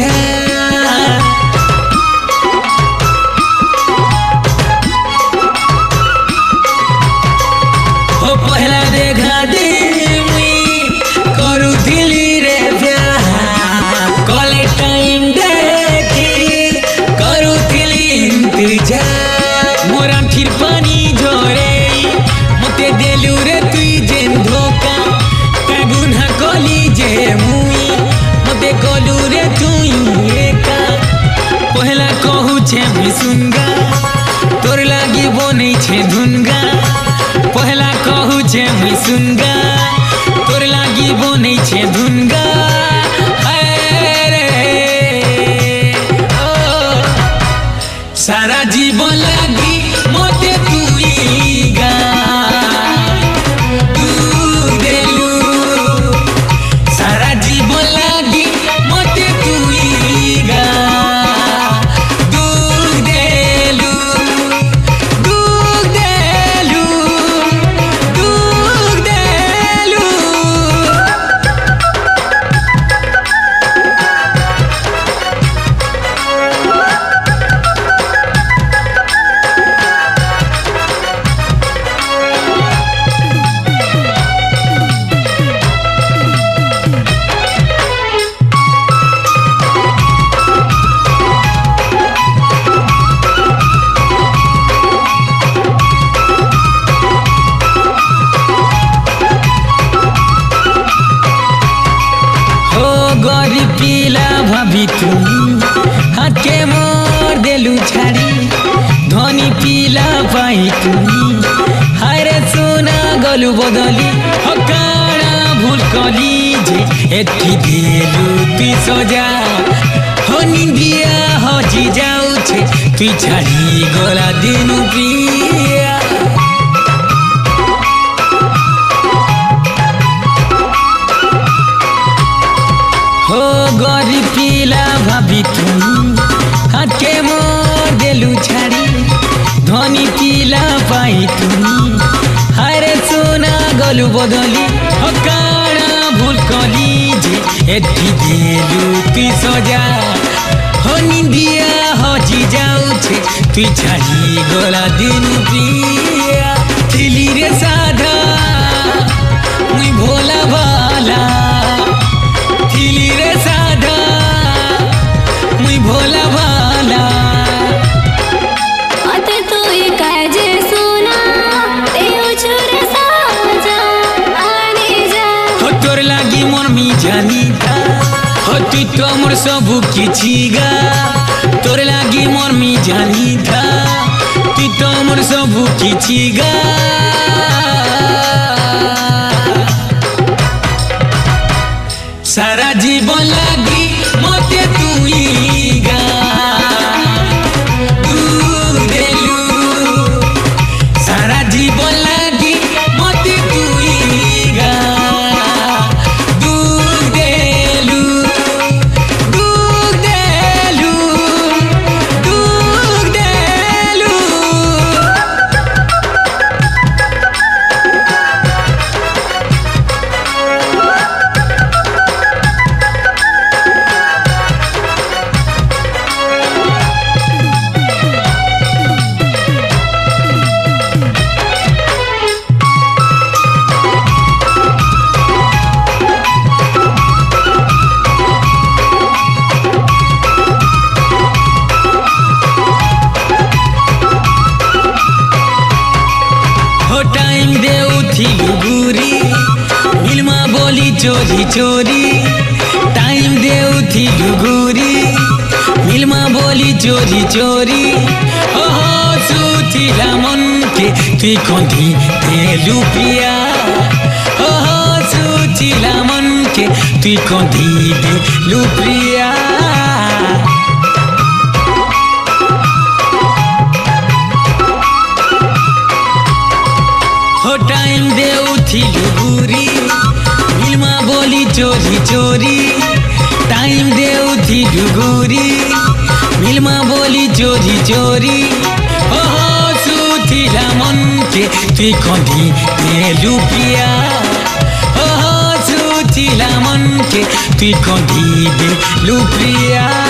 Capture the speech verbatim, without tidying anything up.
जा हो पहला देखा दे मुई करुथिली रे प्यार कॉलेज टाइम देखी करुथिली इंतजार मोरा फिर पानी झरे मते देलु रे तुई जेन धोखा का गुना कली जे मुई मते कलु रे तुई एका पहला कहू छे मुई सुनगा तोर लागी बनै छे धुनगा पहला कहू छे मुई सुनगा तोर लागी बनै छे धुनगा सारा जीवन लागी मते तुई गा तू देलु सारा जीवन लागी मते तुई गा तू देलु तू देलु तू देलु पीला भाभी तुमी हाथ के मोर देलु छाड़ी धनी पीला पाई तुमी हारे सोना गलु बदली हकाना भूल कली जे एठी देलु तुई सजा हो निंदिया हजी जाऊ छे तुई छाड़ी गला दिनु प्रिया हो गरी पीला भाभी तुमी हाथ के मोर देलु छाड़ी धनी पीला पाई तुमी हारे सोना गलु बदली हकाना भूल कली जे एठी देलु तुई सजा हो निंदिया हजी जाऊ छे तुई छाड़ी गला दिनु प्रिया थिली रे साधा मुई भोला भाला थिली रे साधा मुई भोला भाला अते तुई काजे सुना ए उछुरे साजा आने जा हो तोर लागी मन मी जानी था हो तुई तो मोर सबु किछि गा तोर लागी मन मी जानी था तुई तो मोर सबु किछि गा सारा जीवन लागी मते तुई गा तू देलु सारा जीवन लागी मते तुई गा तू देलु तू देलु तू देलु टाइम दे उठिलु गुरी मिलमा बोली चोरी चोरी टाइम दे उठिलु गुरी मिलमा बोली चोरी चोरी हो हो सुथिला मन के तुई कंधी देलु प्रिया हो हो सुथिला मन के तुई कंधी देलु प्रिया हो टाइम दे उठिलु गुरी मिलमा बोली चोरी चोरी टाइम दे उठिलु गुरी मिलमा बोली चोरी चोरी हो हो सुथिला मन के तुई कंधी देलु प्रिया हो हो सुथि दिला मन के तुई कधी दे लुप्रिया